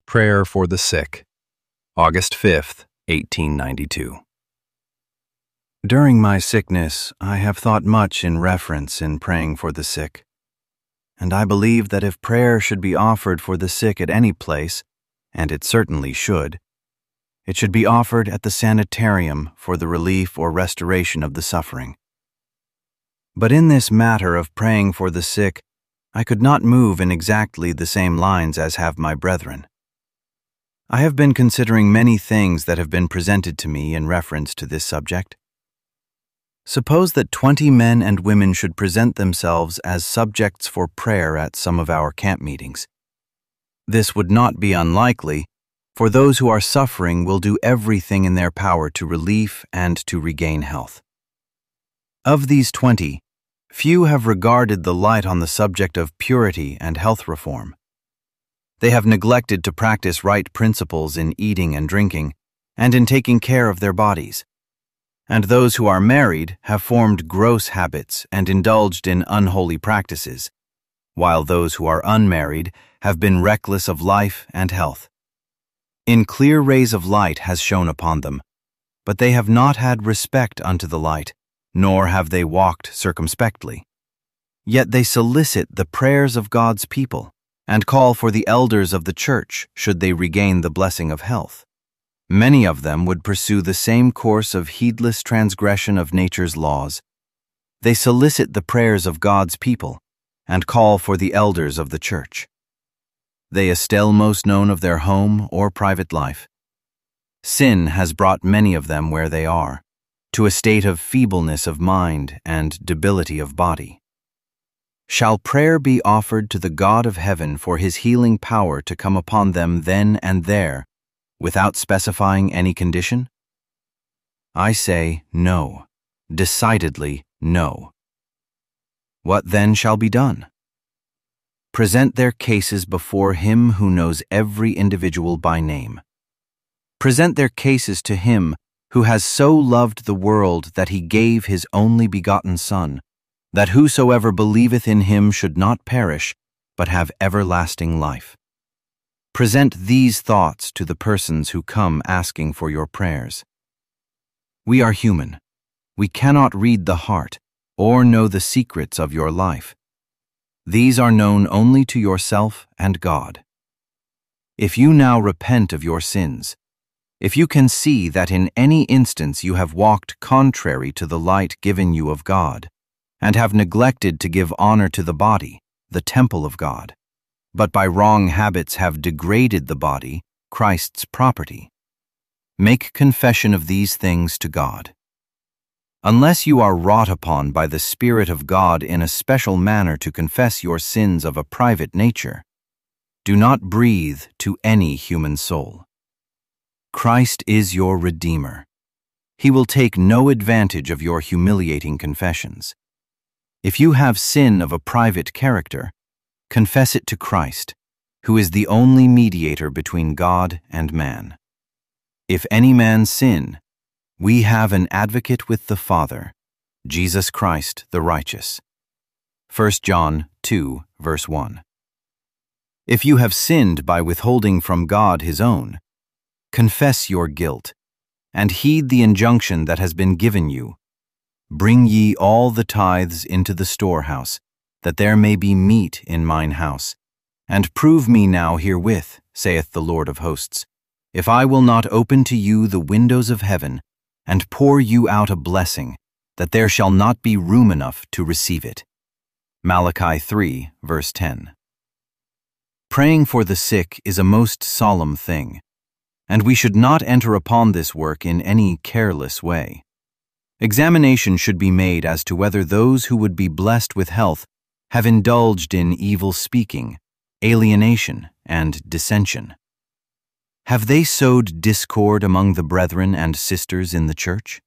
Prayer for the Sick, August 5th, 1892. During my sickness, I have thought much in reference in praying for the sick, and I believe that if prayer should be offered for the sick at any place, and it certainly should, it should be offered at the sanitarium for the relief or restoration of the suffering. But in this matter of praying for the sick, I could not move in exactly the same lines as have my brethren. I have been considering many things that have been presented to me in reference to this subject. Suppose that 20 men and women should present themselves as subjects for prayer at some of our camp meetings. This would not be unlikely, for those who are suffering will do everything in their power to relieve and to regain health. Of these 20, few have regarded the light on the subject of purity and health reform. They have neglected to practice right principles in eating and drinking, and in taking care of their bodies. And those who are married have formed gross habits and indulged in unholy practices, while those who are unmarried have been reckless of life and health. In clear rays of light has shone upon them, but they have not had respect unto the light, nor have they walked circumspectly. Yet they solicit the prayers of God's people, and call for the elders of the church should they regain the blessing of health. Many of them would pursue the same course of heedless transgression of nature's laws. They solicit the prayers of God's people, and call for the elders of the church. They still most known of their home or private life. Sin has brought many of them where they are, to a state of feebleness of mind and debility of body. Shall prayer be offered to the God of heaven for his healing power to come upon them then and there, without specifying any condition? I say no, decidedly no. What then shall be done? Present their cases before him who knows every individual by name. Present their cases to him who has so loved the world that he gave his only begotten Son, that whosoever believeth in him should not perish, but have everlasting life. Present these thoughts to the persons who come asking for your prayers. We are human. We cannot read the heart or know the secrets of your life. These are known only to yourself and God. If you now repent of your sins, if you can see that in any instance you have walked contrary to the light given you of God, and have neglected to give honor to the body, the temple of God, but by wrong habits have degraded the body, Christ's property, make confession of these things to God. Unless you are wrought upon by the Spirit of God in a special manner to confess your sins of a private nature, do not breathe to any human soul. Christ is your Redeemer. He will take no advantage of your humiliating confessions. If you have sin of a private character, confess it to Christ, who is the only mediator between God and man. If any man sin, we have an advocate with the Father, Jesus Christ the righteous. 1 John 2, verse 1. If you have sinned by withholding from God his own, confess your guilt, and heed the injunction that has been given you. Bring ye all the tithes into the storehouse, that there may be meat in mine house. And prove me now herewith, saith the Lord of hosts, if I will not open to you the windows of heaven, and pour you out a blessing, that there shall not be room enough to receive it. Malachi 3, verse 10. Praying for the sick is a most solemn thing, and we should not enter upon this work in any careless way. Examination should be made as to whether those who would be blessed with health have indulged in evil speaking, alienation, and dissension. Have they sowed discord among the brethren and sisters in the church?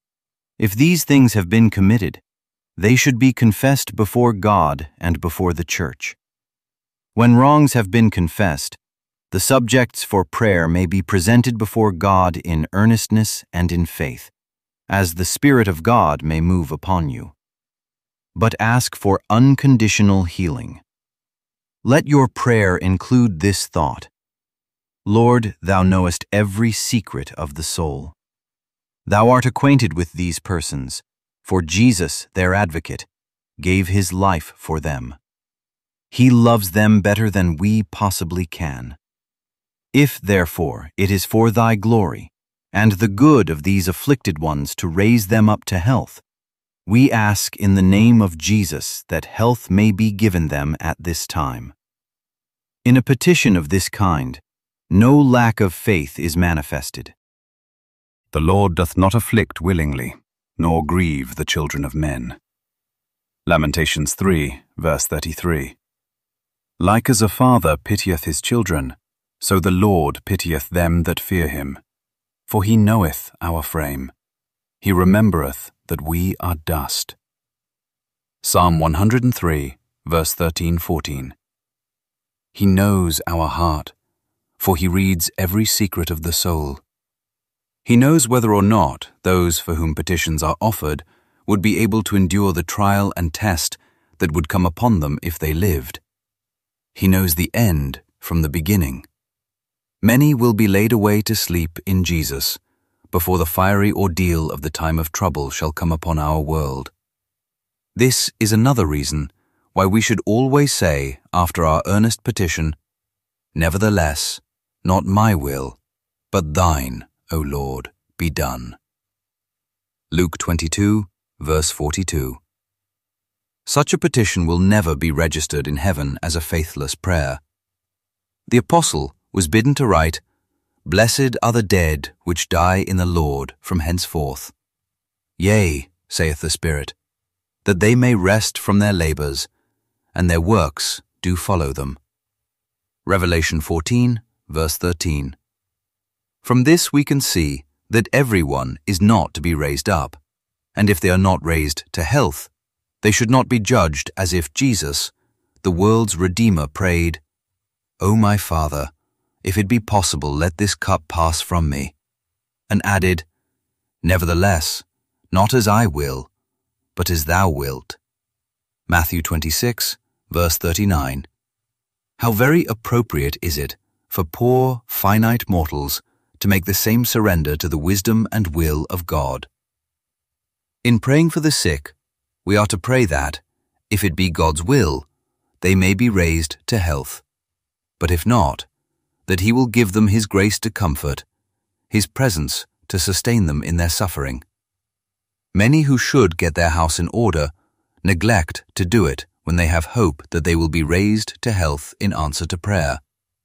If these things have been committed, they should be confessed before God and before the church. When wrongs have been confessed, the subjects for prayer may be presented before God in earnestness and in faith, as the Spirit of God may move upon you. But ask for unconditional healing. Let your prayer include this thought: Lord, thou knowest every secret of the soul. Thou art acquainted with these persons, for Jesus, their advocate, gave his life for them. He loves them better than we possibly can. If, therefore, it is for thy glory and the good of these afflicted ones to raise them up to health, we ask in the name of Jesus that health may be given them at this time. In a petition of this kind, no lack of faith is manifested. The Lord doth not afflict willingly, nor grieve the children of men. Lamentations 3, verse 33. Like as a father pitieth his children, so the Lord pitieth them that fear him. For he knoweth our frame. He remembereth that we are dust. Psalm 103, verse 13-14. He knows our heart, for he reads every secret of the soul. He knows whether or not those for whom petitions are offered would be able to endure the trial and test that would come upon them if they lived. He knows the end from the beginning. Many will be laid away to sleep in Jesus before the fiery ordeal of the time of trouble shall come upon our world. This is another reason why we should always say after our earnest petition, "Nevertheless, not my will, but thine, O Lord, be done." Luke 22, verse 42. Such a petition will never be registered in heaven as a faithless prayer. The apostle was bidden to write, "Blessed are the dead which die in the Lord from henceforth. Yea, saith the Spirit, that they may rest from their labors, and their works do follow them." Revelation 14, verse 13. From this we can see that everyone is not to be raised up, and if they are not raised to health, they should not be judged as if Jesus, the world's Redeemer, prayed, "O my Father, if it be possible, let this cup pass from me," and added, "Nevertheless, not as I will, but as thou wilt." Matthew 26, verse 39. How very appropriate is it for poor, finite mortals to make the same surrender to the wisdom and will of God. In praying for the sick, we are to pray that, if it be God's will, they may be raised to health, but if not, that he will give them his grace to comfort, his presence to sustain them in their suffering. Many who should get their house in order neglect to do it when they have hope that they will be raised to health in answer to prayer.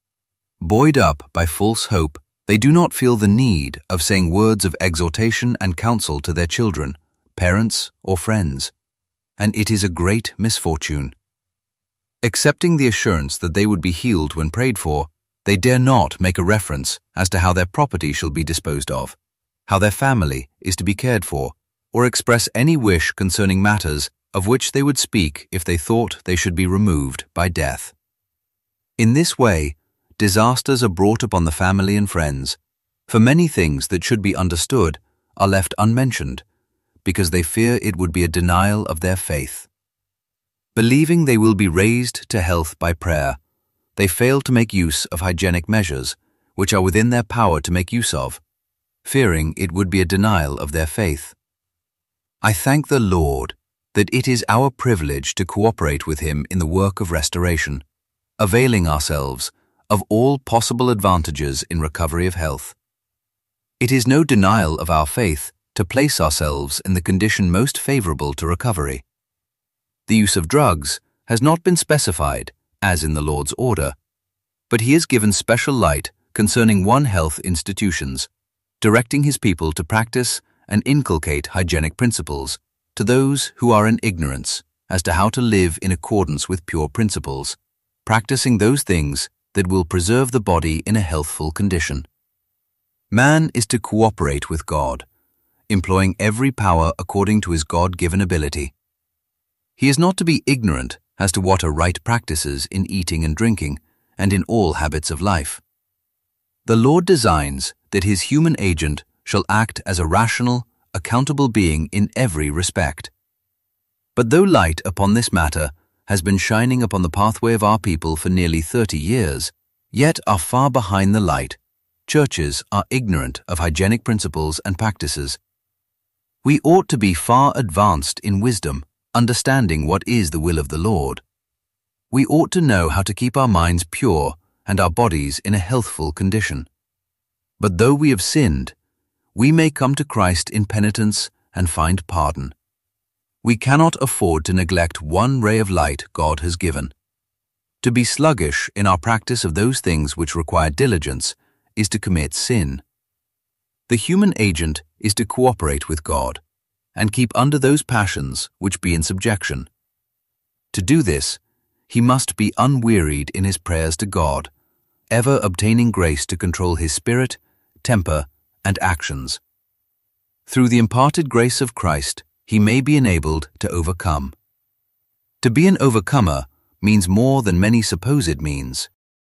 Buoyed up by false hope, they do not feel the need of saying words of exhortation and counsel to their children, parents, or friends, and it is a great misfortune. Accepting the assurance that they would be healed when prayed for, they dare not make a reference as to how their property shall be disposed of, how their family is to be cared for, or express any wish concerning matters of which they would speak if they thought they should be removed by death. In this way, disasters are brought upon the family and friends, for many things that should be understood are left unmentioned, because they fear it would be a denial of their faith. Believing they will be raised to health by prayer, they fail to make use of hygienic measures, which are within their power to make use of, fearing it would be a denial of their faith. I thank the Lord that it is our privilege to cooperate with Him in the work of restoration, availing ourselves of all possible advantages in recovery of health. It is no denial of our faith to place ourselves in the condition most favorable to recovery. The use of drugs has not been specified, as in the Lord's order, but He has given special light concerning One Health institutions, directing His people to practice and inculcate hygienic principles to those who are in ignorance as to how to live in accordance with pure principles, practicing those things that will preserve the body in a healthful condition. Man is to cooperate with God, employing every power according to his God-given ability. He is not to be ignorant as to what are right practices in eating and drinking, and in all habits of life. The Lord designs that His human agent shall act as a rational, accountable being in every respect. But though light upon this matter has been shining upon the pathway of our people for nearly 30 years, yet are far behind the light. Churches are ignorant of hygienic principles and practices. We ought to be far advanced in wisdom, understanding what is the will of the Lord. We ought to know how to keep our minds pure and our bodies in a healthful condition. But though we have sinned, we may come to Christ in penitence and find pardon. We cannot afford to neglect one ray of light God has given. To be sluggish in our practice of those things which require diligence is to commit sin. The human agent is to cooperate with God and keep under those passions which be in subjection. To do this, he must be unwearied in his prayers to God, ever obtaining grace to control his spirit, temper, and actions. Through the imparted grace of Christ, he may be enabled to overcome. To be an overcomer means more than many suppose it means.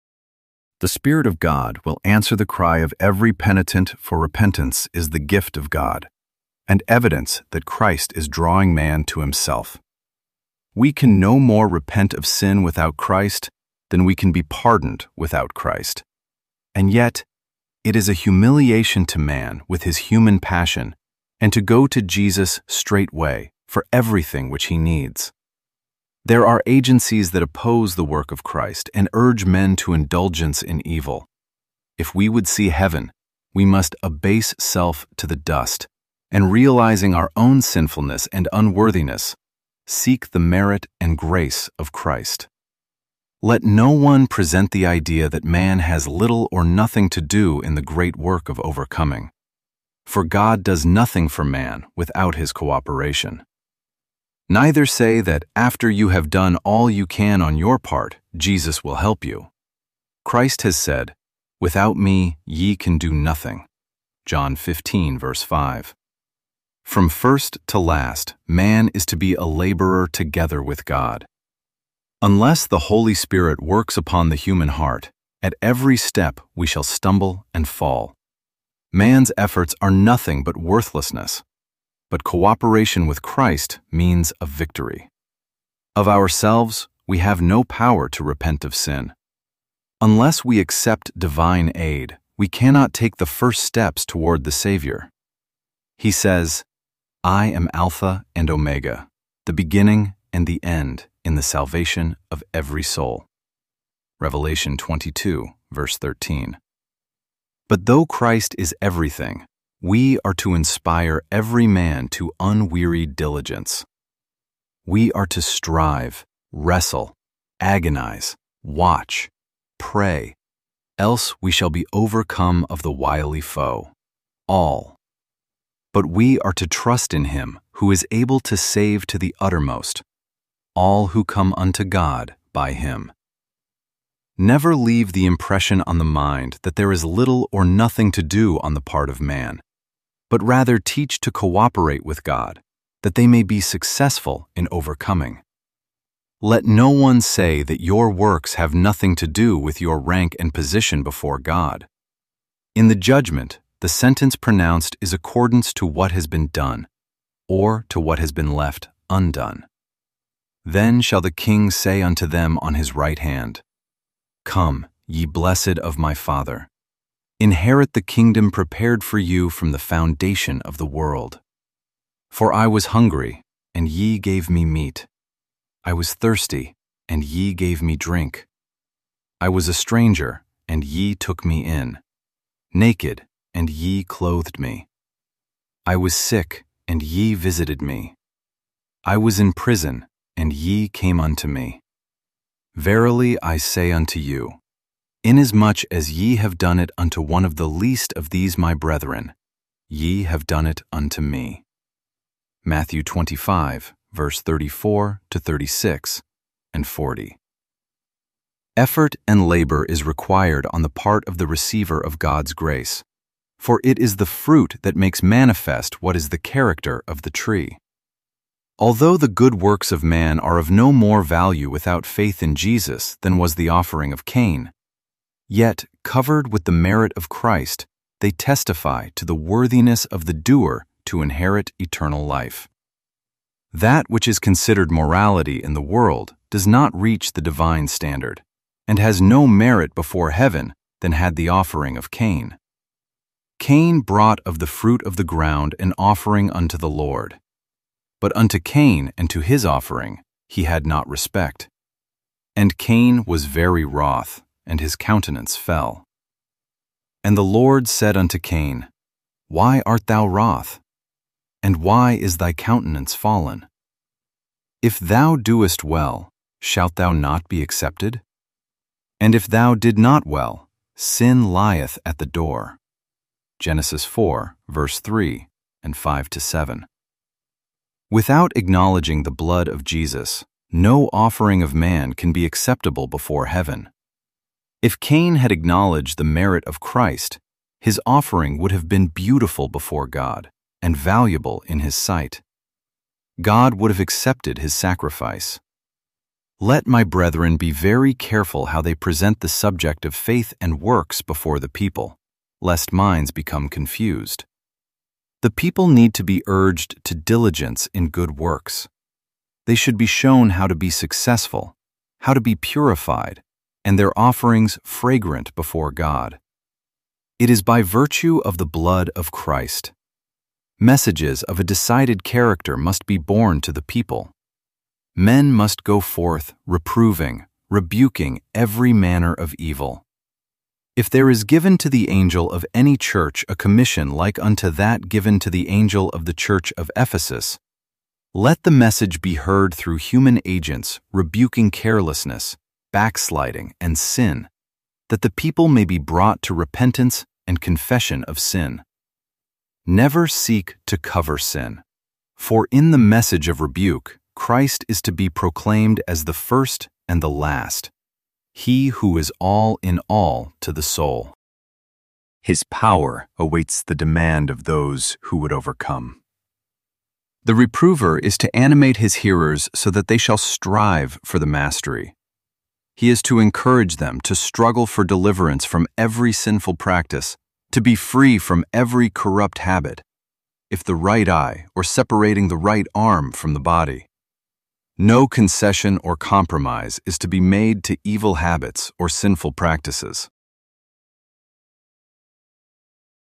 The Spirit of God will answer the cry of every penitent, for repentance is the gift of God, and evidence that Christ is drawing man to himself. We can no more repent of sin without Christ than we can be pardoned without Christ. And yet, it is a humiliation to man with his human passion and to go to Jesus straightway for everything which he needs. There are agencies that oppose the work of Christ and urge men to indulgence in evil. If we would see heaven, we must abase self to the dust, and realizing our own sinfulness and unworthiness, seek the merit and grace of Christ. Let no one present the idea that man has little or nothing to do in the great work of overcoming, for God does nothing for man without his cooperation. Neither say that after you have done all you can on your part, Jesus will help you. Christ has said, "Without me ye can do nothing." John 15, verse 5. From first to last, man is to be a laborer together with God. Unless the Holy Spirit works upon the human heart, at every step we shall stumble and fall. Man's efforts are nothing but worthlessness, but cooperation with Christ means a victory. Of ourselves, we have no power to repent of sin. Unless we accept divine aid, we cannot take the first steps toward the Savior. He says, "I am Alpha and Omega, the beginning and the end in the salvation of every soul." Revelation 22, verse 13. But though Christ is everything, we are to inspire every man to unwearied diligence. We are to strive, wrestle, agonize, watch, pray, else we shall be overcome of the wily foe. All. But we are to trust in him who is able to save to the uttermost all who come unto God by him. Never leave the impression on the mind that there is little or nothing to do on the part of man, but rather teach to cooperate with God, that they may be successful in overcoming. Let no one say that your works have nothing to do with your rank and position before God. In the judgment, the sentence pronounced is accordance to what has been done, or to what has been left undone. Then shall the King say unto them on his right hand, "Come, ye blessed of my Father, inherit the kingdom prepared for you from the foundation of the world. For I was hungry, and ye gave me meat. I was thirsty, and ye gave me drink. I was a stranger, and ye took me in. Naked, and ye clothed me. I was sick, and ye visited me. I was in prison, and ye came unto me. Verily I say unto you, inasmuch as ye have done it unto one of the least of these my brethren, ye have done it unto me." Matthew 25, verse 34 to 36 and 40. Effort and labor is required on the part of the receiver of God's grace, for it is the fruit that makes manifest what is the character of the tree. Although the good works of man are of no more value without faith in Jesus than was the offering of Cain, yet, covered with the merit of Christ, they testify to the worthiness of the doer to inherit eternal life. That which is considered morality in the world does not reach the divine standard, and has no merit before heaven than had the offering of Cain. Cain brought of the fruit of the ground an offering unto the Lord. But unto Cain and to his offering he had not respect. And Cain was very wroth, and his countenance fell. And the Lord said unto Cain, Why art thou wroth? And why is thy countenance fallen? If thou doest well, shalt thou not be accepted? And if thou did not well, sin lieth at the door. Genesis 4, verse 3 and 5-7. Without acknowledging the blood of Jesus, no offering of man can be acceptable before heaven. If Cain had acknowledged the merit of Christ, his offering would have been beautiful before God and valuable in his sight. God would have accepted his sacrifice. Let my brethren be very careful how they present the subject of faith and works before the people, lest minds become confused. The people need to be urged to diligence in good works. They should be shown how to be successful, how to be purified, and their offerings fragrant before God. It is by virtue of the blood of Christ. Messages of a decided character must be borne to the people. Men must go forth reproving, rebuking every manner of evil. If there is given to the angel of any church a commission like unto that given to the angel of the church of Ephesus, let the message be heard through human agents rebuking carelessness, backsliding, and sin, that the people may be brought to repentance and confession of sin. Never seek to cover sin, for in the message of rebuke, Christ is to be proclaimed as the first and the last, he who is all in all to the soul. His power awaits the demand of those who would overcome. The reprover is to animate his hearers so that they shall strive for the mastery. He is to encourage them to struggle for deliverance from every sinful practice, to be free from every corrupt habit, if the right eye or separating the right arm from the body. No concession or compromise is to be made to evil habits or sinful practices.